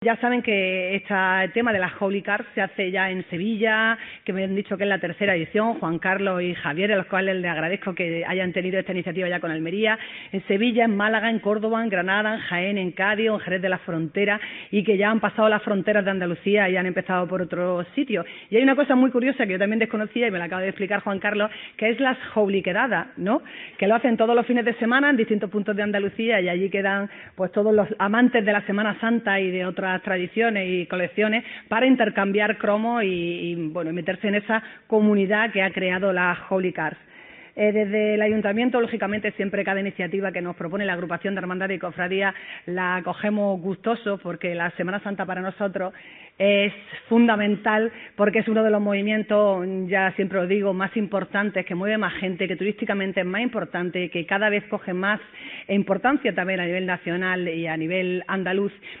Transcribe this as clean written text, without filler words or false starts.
Ya saben que el tema de las Holy Cars se hace ya en Sevilla, que me han dicho que es la tercera edición, Juan Carlos y Javier, a los cuales les agradezco que hayan tenido esta iniciativa ya con Almería, en Sevilla, en Málaga, en Córdoba, en Granada, en Jaén, en Cádiz, en Jerez de la Frontera, y que ya han pasado las fronteras de Andalucía y han empezado por otros sitios. Y hay una cosa muy curiosa que yo también desconocía y me la acaba de explicar Juan Carlos, que es las Holy Quedadas, ¿no? Que lo hacen todos los fines de semana en distintos puntos de Andalucía y allí quedan pues todos los amantes de la Semana Santa y de otras tradiciones y colecciones para intercambiar cromos y bueno, meterse en esa comunidad que ha creado la Holy Cars. Desde el Ayuntamiento, lógicamente, siempre cada iniciativa que nos propone la agrupación de hermandades y cofradías la acogemos gustosos porque la Semana Santa para nosotros es fundamental porque es uno de los movimientos, ya siempre os digo, más importantes, que mueve más gente, que turísticamente es más importante, que cada vez coge más importancia también a nivel nacional y a nivel andaluz.